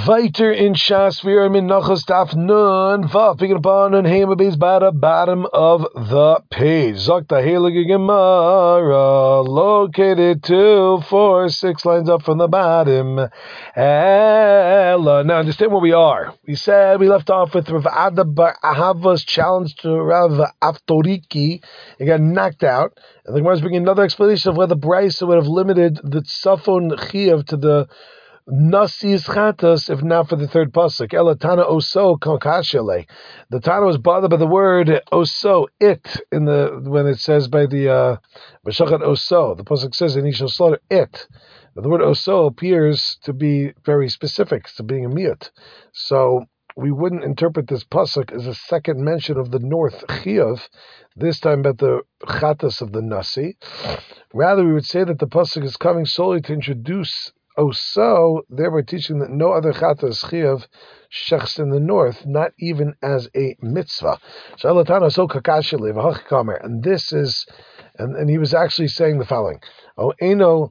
Weiter in Shas, we are in Nachas Daf Nun Vav, picking up on Hema Beis by the bottom of the page. Zakta Heilige Gemara, located 2, 4, 6 lines up from the bottom. Ella. Now understand where we are. We said we left off with Rav Ada bar Ahava's challenge to Rav Aftoriki. He got knocked out. And the Gemara is bringing another explanation of whether Brisa would have limited the Tzafon Chiyav to the Nasi's chatas, if not for the third pasuk. Elatana oso konkashele. The Tana was bothered by the word oso, it, in the when it says by the Meshachat oso. The pasuk says, and he shall slaughter it. But the word oso appears to be very specific to being a miyut. So we wouldn't interpret this pasuk as a second mention of the north chiyuv, this time about the chatas of the nasi. Rather, we would say that the pasuk is coming solely to introduce Oso, thereby teaching that no other chata is chiyav shechs in the north, not even as a mitzvah. And this is, and he was actually saying the following: O eno,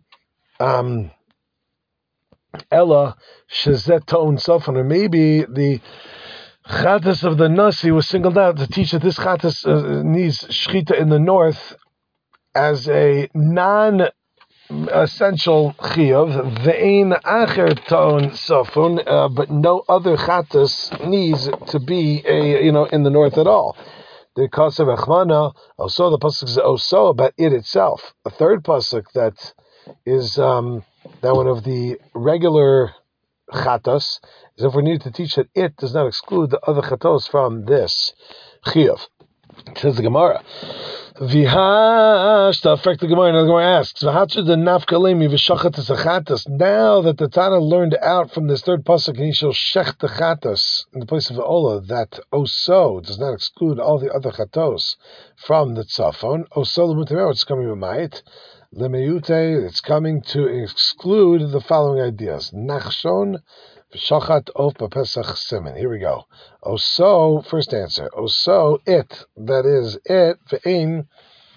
ella shezeton sofan, or maybe the chatas of the nasi was singled out to teach that this chatas needs shchita in the north as a non-essential chiyuv, ve'ein acher ton sofun, but no other chatas needs to be in the north at all. The kasav echmana also the pasuk is also about it itself. A third pasuk that is that one of the regular chatas is if we need to teach that it does not exclude the other chatos from this chiyuv. Says the Gemara. V'hashta, fact the Gemara, and the Gemara asks, V'hatzu the nafkalemi v'shachat chatas. Now that the Tana learned out from this third pasuk, and he shall shech the chatas in the place of the ola, that oso does not exclude all the other chatos from the tzafon. Oso l'mutameo, it's coming with ma'it. L'meyute, it's coming to exclude the following ideas. Nachshon, Shachat of Pesach Siman. Here we go. Oso, first answer. Oso, it, that is it, ve'ein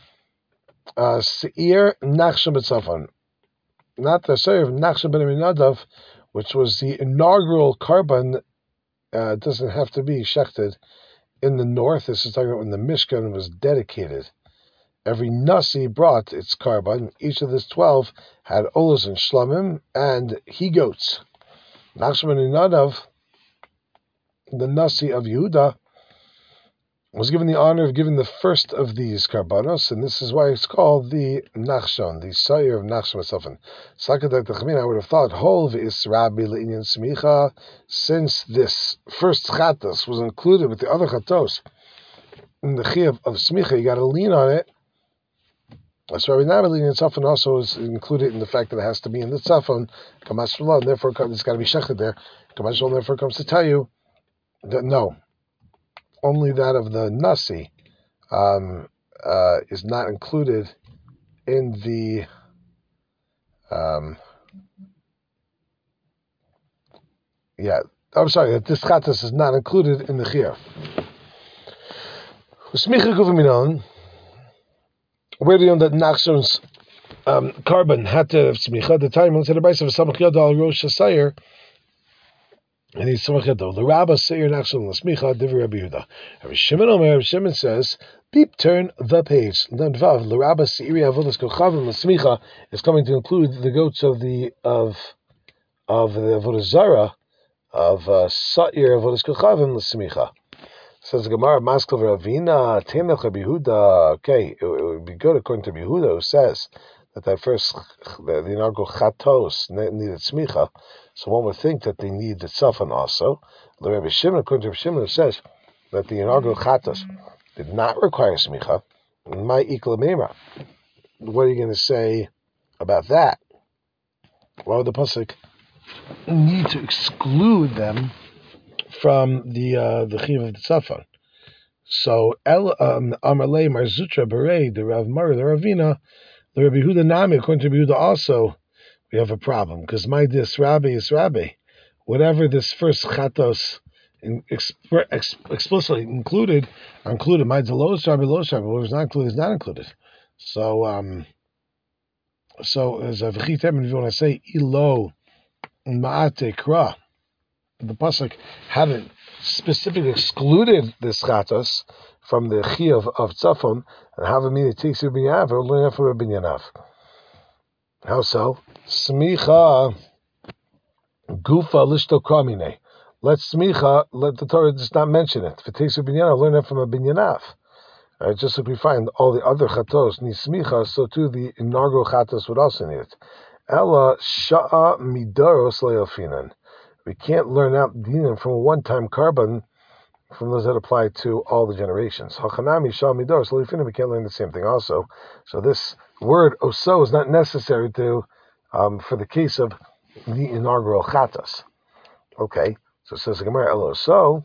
seir nachshon b'tzafon. Not the seir of nachshon ben Aminadav, which was the inaugural carbon, doesn't have to be shechted in the north. This is talking about when the Mishkan was dedicated. Every nasi brought its carbon. Each of the 12 had olas and shlamim and he-goats. Nachshon ben Nadav, the Nasi of Yehuda, was given the honor of giving the first of these karbanos, and this is why it's called the Nachshon, the Sayer of Nachshon B'Tzafon. Sakadak Techmin, I would have thought, Hol v'is Rabbi le'inyan smicha, since this first chatos was included with the other chatos in the chiyuv of smicha, you got to lean on it. So Rabbi Nabali in tzafon also is included in the fact that it has to be in the tzafon, Kamash Shalom, and therefore it's got to be shechted there. Kamash Shalom therefore comes to tell you that no, only that of the nasi is not included in the that this chatas is not included in the chiyuv. Where do you know that Nachshon's carbon had to have smicha? The time when said the Brisa of Samach Yadal Rosh Hasayir, and he's Samach Yadal. The Rabbah Seir Nachshon L'Smicha Divrei Rabbi Yehuda. Rabbi Shimon Omer, Rabbi Shimon says, beep, turn the page. Then Vav, the Rabbah Seiri Avodas Kochavim L'Smicha is coming to include the goats of the Avodah Zarah of Sa'ir Avodas Kochavim L'Smicha. Says the Gemara, Maskal Ravina, Temech Rabbi Yehuda. Okay, it would be good according to Rabbi Yehuda, who says that first, the inaugural chatos needed smicha. So one would think that they need the tzafon also. The Rabbi Shimon, according to Rabbi Shimon, who says that the inaugural chatos did not require smicha. My ikla meimra. What are you going to say about that? Why would the pasuk need to exclude them from the chiv of the tzafon? So Amalei Marzutra Berei, the Rav Mara, the Ravina, the Rabbi Yehuda Nami, according to Rabbi Yehuda also, we have a problem because my dis Rabbi is Rabbi. Whatever this first chatos explicitly included, are included. My delos Rabbi, los Rabbi. What was not included is not included. So as a v'chitem, if you want to say ilo ma'ate kra, the pasuk hadn't specifically excluded this chatos from the chiyuv of tzafon, and have a meaning takes you binyanav or learn from a binyanav. How so? Smicha gufa lishto kamine. Let the Torah just not mention it. If it takes you binyanav, learn it from a binyanav. Right, just like we find all the other chatos need smicha, so too the inaugural chatos would also need it. Ella sha'a midaros le'alfinan. We can't learn out dinim from a one-time carbon from those that apply to all the generations. Hachanami sha'a midaros le'alfinan. We can't learn the same thing also. So this word oso is not necessary to for the case of the inaugural chatos. Okay, so it says the Gemara el oso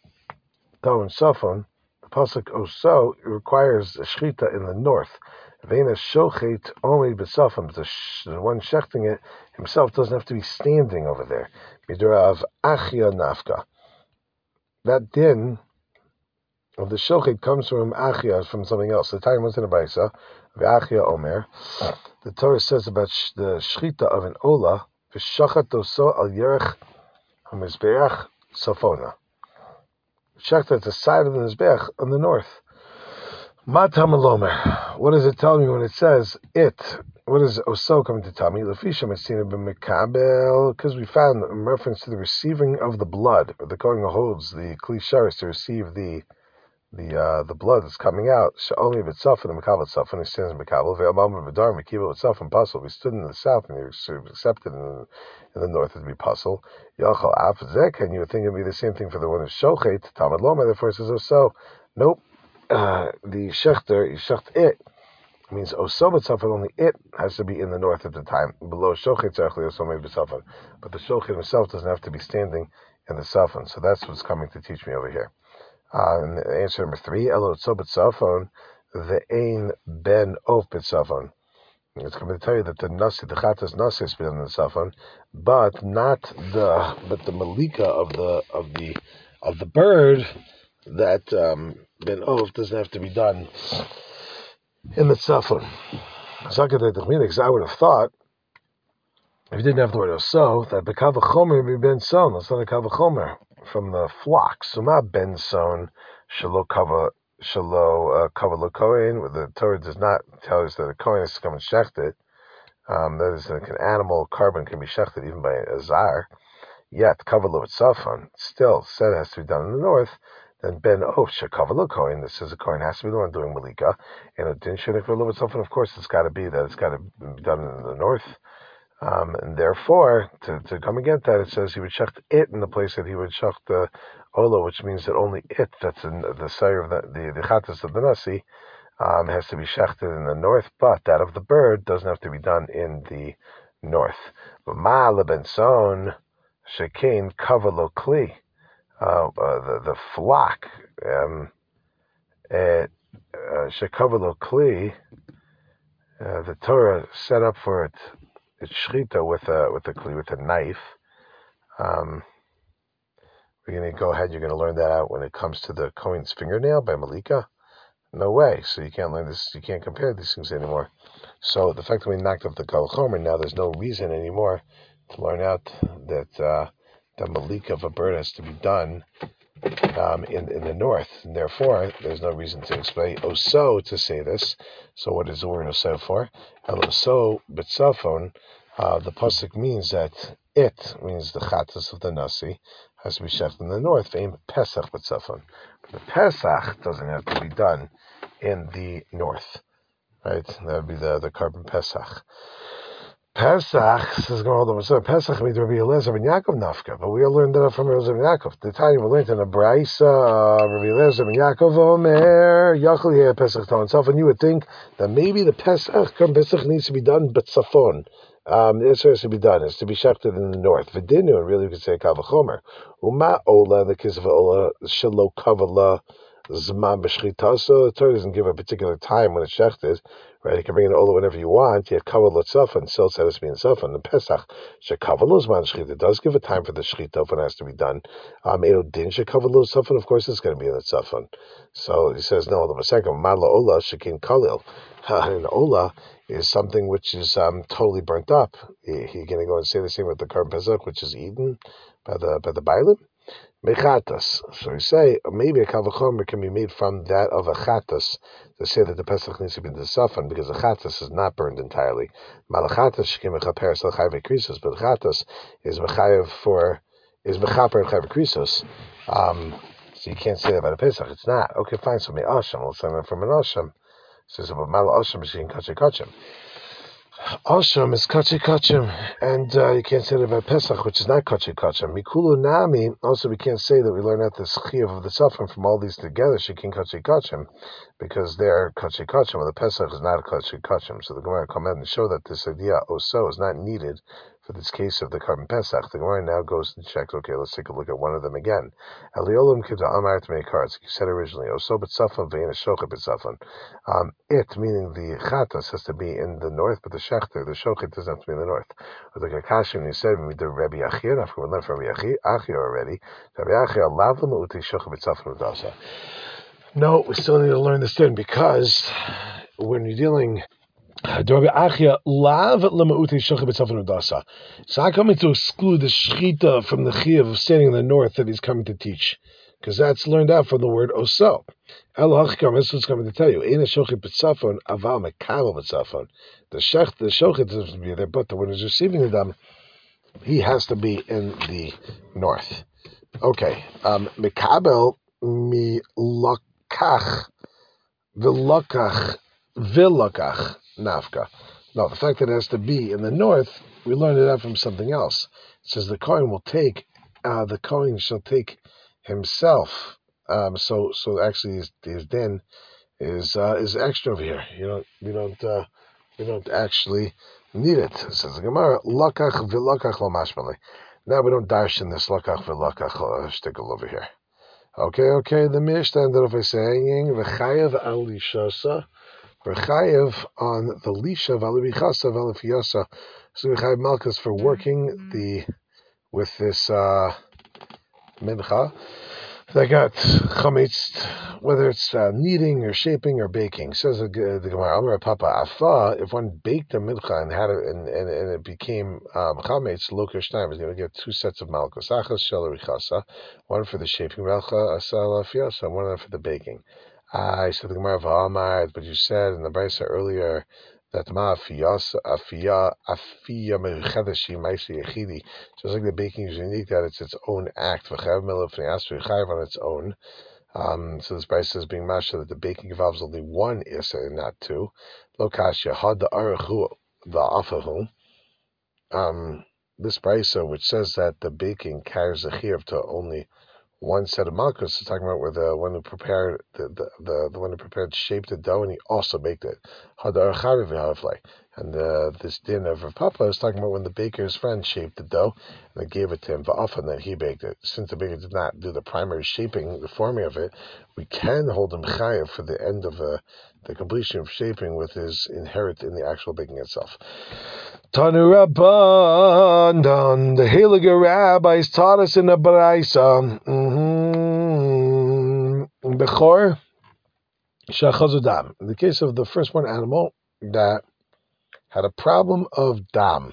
to and safon. Pasuk oso requires a shechita in the north. Vena shochet only b'safon, but the one shechting it himself doesn't have to be standing over there. Midrav achia nafka. That din of the shochet comes from achia, from something else. The time was in a brayso. Achia omer. The Torah says about the shechita of an ola, v'shachat oso al yerech hamizbeach safona. Checked at the side of the Mizbeach on the north. Matam alomer. What does it tell me when it says it? What is Oso coming to tell me? Lefisha Messina b'mekabel, because we found in reference to the receiving of the blood, or the Kohen holds the klisharis to receive the blood that's coming out. Sha'omi b'tzaf and the mekabel tzaf, and he stands in mekabel. Ve'amam b'dar mekiva b'tzaf and puzzle. We stood in the south and he was accepted in the north to be puzzle. Yachal afzek, and you would think it'd be the same thing for the one who's shochet. Talmud loma, therefore it says oso. Nope. The shechter, shecht it, means oso b'tzaf, only it has to be in the north at the time. Below shochet tzarchli oso mei b'tzafon. But the shochet himself doesn't have to be standing in the safon. So that's what's coming to teach me over here. And answer number 3, Elo Tzo B'Tzafon, the Ein Ben Of B'Tzafon. It's going to tell you that the Nasi, the Chatas Nasi is in the Tzafon, but the Malika of the bird that Ben Of doesn't have to be done in the Tzafon. Because I would have thought, if you didn't have the word Oso, that the Kavachomer would be Ben Son. That's not a Kavachomer. From the flock. Suma ben son shalo kava lo kohen, where the Torah does not tell us that a kohen has to come and shecht it. That is, like an animal carbon can be shechted even by a zar. Yet kava lo tzafon still said it has to be done in the north. Then ben of shekava lo kohen, that says a kohen has to be the one doing malika. And a din shenik lo tzafon, of course, it's got to be done in the north. And therefore, to come against that, it says he would shecht it in the place that he would shecht the ola, which means that only it, that's in the sire of the chatas of the nasi, has to be shechted in the north, but that of the bird doesn't have to be done in the north. Ma lebenson shekain kavalo kli, the flock, shekavalo kli, the Torah set up for it. It's shchita with a knife. We're going to go ahead. You're going to learn that out when it comes to the Kohen's fingernail by Malika. No way. So you can't learn this. You can't compare these things anymore. So the fact that we knocked off the Kal Chomer, now there's no reason anymore to learn out that the Malika of a bird has to be done in the north, and therefore there's no reason to explain oso to say this. So what is the word oso for? El oso b'tzafon. The pasuk means that it means the chatas of the nasi has to be shechted in the north. Ve'im pesach b'tzafon. The pesach doesn't have to be done in the north, right? That would be the carbon pesach. Pesach says going all the way. So Pesach means Rabbi Eliezer ben Yaakov nafka, but we all learned that from Rabbi Eliezer ben Yaakov. The time we learned in the Braisa, Rabbi Eliezer ben Yaakov Omer Yachal Yeh Pesach to himself, and you would think that maybe the Pesach needs to be done, but Safon. This has to be done. It's to be shechted in the north. V'dinu, and really we could say Kavachomer. Uma Ola, in the case of Ola, Shalo Kavala Zman b'shchita. So the Torah doesn't give a particular time when it's shechted. Right, you can bring an ola whenever you want. Yet kaval tzafon still said it's being tzafon. The Pesach shekaval zman shchita does give a time for the shchita when it has to be done. Eno din shekaval tzafon. Of course, it's going to be in the tzafon. So he says no. The second mala ola shekin kalil. An ola is something which is totally burnt up. He's going to go and say the same with the carbon pesach, which is eaten. by the Bailim? Mechatas. So we say maybe a kavachomer can be made from that of a chatas to say that the Pesach needs to be desafan because the chatas is not burned entirely. Malachatas shekim mechaper still chayv krisos, but chatas is mechaper krisos. So you can't say that about a Pesach. It's not. Okay, fine. So me'asham. Let's learn from an asham. Says about mal asham shekim kachim. Asham is kachi kachim, and you can't say that about Pesach, which is not kachi kachim. Mikulu nami, also we can't say that we learn out the chiyuv of the suffering from all these together, shekin kachi kachim, because they're kachi kachim, and the Pesach is not kachi kachim. So the Gemara come in and show that this idea also is not needed for this case of the Karban Pesach. The Gemara now goes and checks, okay, let's take a look at one of them again. Eliolim kivta amar to make cards. You said originally, also but safan ve'ina shochet b'safan. It, meaning the chatas, has to be in the north, but the shechter, the shochet, doesn't have to be in the north. With the kakashim, you said, we do Rabbi Achia, after we learned from Rabbi Achia already, Rabbi Achia, lav l'ma'uti shochet b'safan udasa. No, we still need to learn this then, because when you're dealing... It's not coming to exclude the shchita from the chiyuv of standing in the north that he's coming to teach, because that's learned out from the word oso. This is coming to tell you. The shochet doesn't be there, but the one who's receiving the dam, he has to be in the north. Okay. Mekabel mi lakach vilakach. Nafka. No, the fact that it has to be in the north, we learned it out from something else. It says the Kohen will take, the Kohen shall take himself. So actually his din is extra over here. We don't actually need it. It says the Gemara, lakach v'lakach lo mashmali. Now we don't dash in this lakach v'lakach shtickle over here. Okay. The Mishnah ended off by saying v'chayav al lishasa. We're chayev on the lisha v'alibichasa v'alifiyasa. So we chayev malchus for working with this mincha that got chametz, whether it's kneading or shaping or baking. Says the Gemara, Amar Papa Afa, if one baked a mincha and had it and it became chametz, lokish time is going to get 2 sets of malchus. Achas shel one for the shaping, velcha asala fiyasa, and one for the baking. I said the Gemara of Amar, but you said in the Brisa earlier that ma afiya mechedeshi ma'isi yechidi. Just like the baking is unique, that it's its own act. V'chayav milav ne'asri chayav on its own. So this Brisa is being mashed that the baking involves only one issa and not 2. Lo kasha had the arachu the afahu. This Brisa, which says that the baking carries a chiyuv to only one set of malchus, is talking about where the one who prepared the one who prepared shaped the dough and he also baked it. And this din of Rav Papa is talking about when the baker's friend shaped the dough and they gave it to him, and then he baked it. Since the baker did not do the primary shaping, the forming of it, we can hold him chayav for the end of the completion of shaping with his inherit in the actual baking itself. Tanu Rabban, the Heilige rabbis taught us in the Baraisa. Bechor shachazudam. In the case of the firstborn animal that had a problem of dam,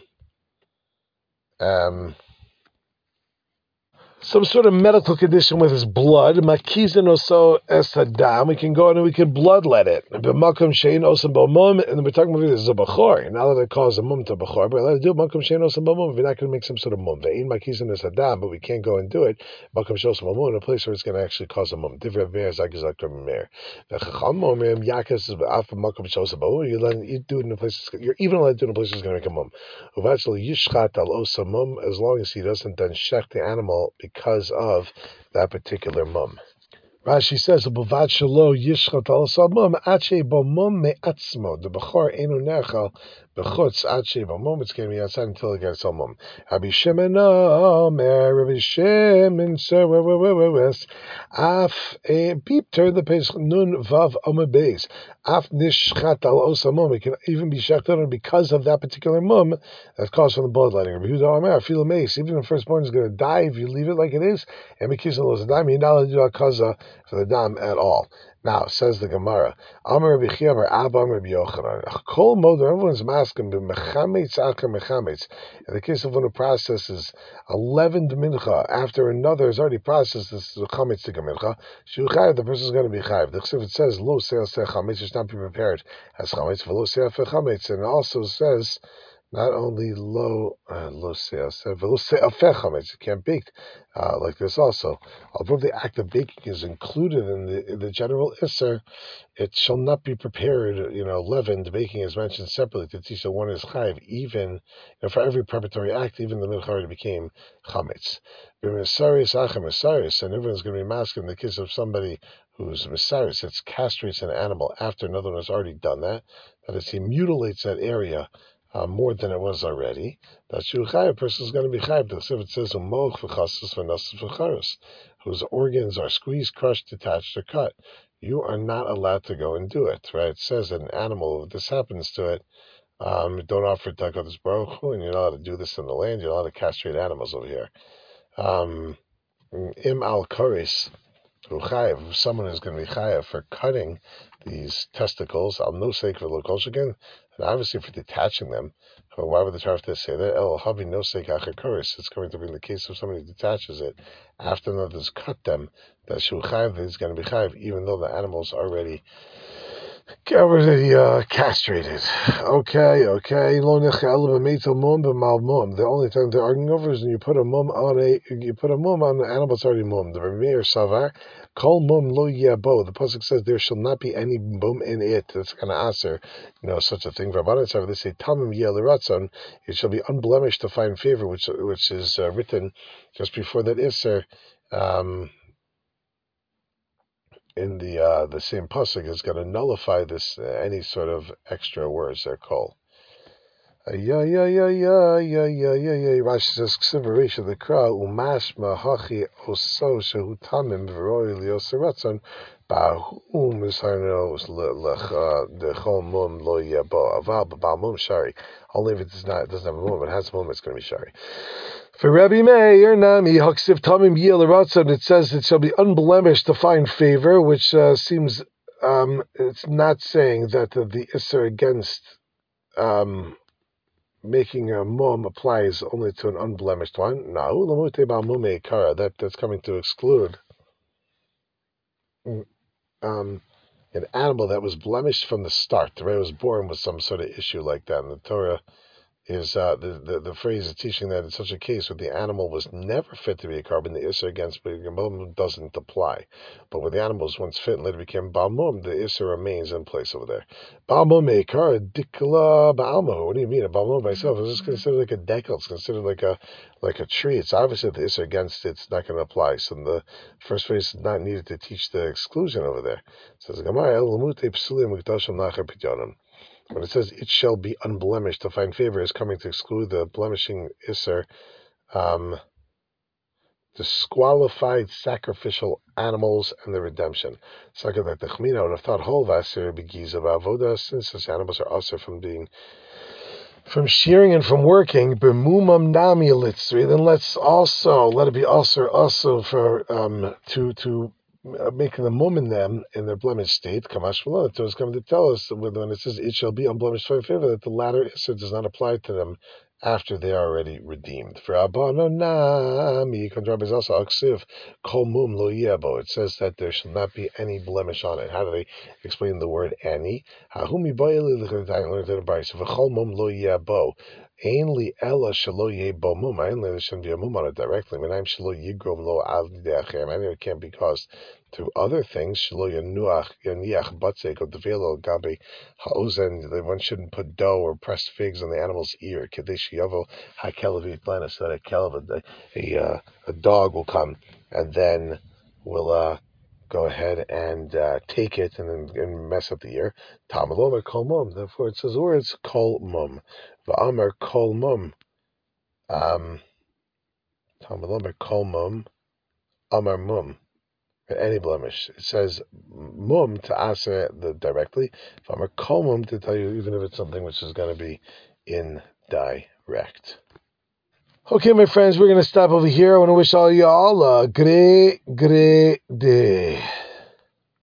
some sort of medical condition with his blood, makizin also es hadam, we can go in and we can bloodlet it. B'makom shein osam b'mum, and we're talking about this is a bechor. Now that it calls a mum to bechor, but let it do makom shein osam b'mum. We're not going to make some sort of mum. Ve'in makizin es hadam, but we can't go and do it. Makom shein osam b'mum in a place where it's going to actually cause a mum. Different meir zakizak meir. V'chacham momim yakas af makom shein osam b'mum. You do it in a place. You're even allowed to do it in a place that's going to make a mum. Uvachal yishchat al osam mum, as long as he doesn't then shech the animal because of that particular mum. Rashi says, "B'vad shelo yishchat al mum ache b'mum me'atzmo the bechor enu nechal b'chutz ache b'mum it's going to be outside until it gets al mum." Rabbi Shimon Omer, Rabbi Shimon says, "Af beep turn the page nun vav omer beis af nishchat al osa mum it can even be shechted on because of that particular mum that caused from the bloodletting." Rabbi Yehuda Omer, feel mace even the firstborn is going to die if you leave it like it is, and because of those dam you're not allowed to do a kaza for the dam at all. Now, says the Gemara, Amar Rabbi Chia Bar Abba Amar Rabbi Yochanan. Kol moed, everyone's masking b'mechametz acher mechametz. In the case of one who processes a leavened mincha after another has already processed this chametz to mincha, the person is going to be chayiv. The Chsiv, it says lo se'aseh chametz, it should not be prepared as chametz, v'lo se'afeh chametz, and it also says not only lo se'afeh chametz, it can't bake like this also. Although the act of baking is included in the general isser, it shall not be prepared, leavened. Baking is mentioned separately to teach that one is chayiv, even for every preparatory act, even the mincha already became chametz. And everyone's going to be masking in the case of somebody who's misaris, that castrates an animal after another one has already done that. That is, he mutilates that area more than it was already. That a person is going to be chayiv. If it says umoch v'chasus v'nasus v'charos, whose organs are squeezed, crushed, detached, or cut, you are not allowed to go and do it. Right? It says that an animal, if this happens to it, don't offer it to HaKadosh Baruch Hu, and you're not allowed to do this in the land. You're not allowed to castrate animals over here. Im al karis, who chayiv, someone is going to be chayiv for cutting these testicles, al nosek v'lo and obviously for detaching them. But why would the Torah have to say that? El havi nosek acher karis. It's going to be in the case of somebody who detaches it after another's cut them, that shu chayiv is going to be chayiv, even though the animal's already castrated. Okay. The only time they're arguing over is when you put a mum on an animal that's already mum. The Rameir Savar, Kol mum lo yabo. The pasuk says there shall not be any mum in it. That's kind of aser, such a thing. Rabbanan Savar, they say tamim yeh. It shall be unblemished to find favor, which is written just before that iser. In the same pasuk is going to nullify this any sort of extra words they're called. Rashi says ksivarisha the kra umashma hachi oso shehu tamim v'roi lioseratzon ba'hum misarnos dechol mum lo yabo aval b'bal mum shari. Only if it doesn't have a mum, it has a mum, it's going to be shari. For Rabbi Meir, Nami, Haksiv Tamim Yil Ratzon, it says it shall be unblemished to find favor, which seems it's not saying that the Isser against making a mum applies only to an unblemished one. No, that's coming to exclude an animal that was blemished from the start. The way it was born with some sort of issue like that. And the Torah is the phrase is teaching that in such a case where the animal was never fit to be a carbon, the Isser against Balmum doesn't apply. But when the animal was once fit and later became Balmum, the Isser remains in place over there. Balmum Eikar, Dikla Balmo. What do you mean? A Balmum by itself is considered like a decal, it's considered like a tree. It's obviously the Isser against it's not going to apply. So the first phrase is not needed to teach the exclusion over there. It says when it says it shall be unblemished, to find favor is coming to exclude the blemishing Isser, disqualified sacrificial animals and the redemption. So like the Chmina would have thought whole Vasir begiz of Avoda, since these animals are also from shearing and from working, b'mumam nami litzri, then let it be also for to making the mum in them in their blemished state. Kamash Malon, the Torah is coming to tell us when it says it shall be unblemished for favor, that the latter issur does not apply to them after they are already redeemed. For Abbanonami, Kondrab is also Aksiv, Kol Mum Lo Yebo. It says that there shall not be any blemish on it. How do they explain the word any? Hahumi Boyeli learned in the Bryce. V'Chol Mum Lo Yebo. Ainly Ella Shalo Yebo Mum. I only there shouldn't be a mum on it directly. When I'm Shalo Yigrom Lo Av Deachem. I know it can't be caused through other things. Shalo Yanuach Yaniach Batzek of the Velo Gabi Haozen. One shouldn't put dough or pressed figs on the animal's ear. Kadesh Yavo Hakelavit Lana, so that a dog will come and then will go ahead and take it and mess up the ear. Tamalomer Kol Mum. Therefore it says words Kol Mum. Va'amar Kol Mum. Tamalomer Kol Mum. Amar Mum. Any blemish. It says mum to answer directly. Va'amar Kol Mum to tell you even if it's something which is going to be indirect. Okay, my friends, we're going to stop over here. I want to wish all y'all a great day.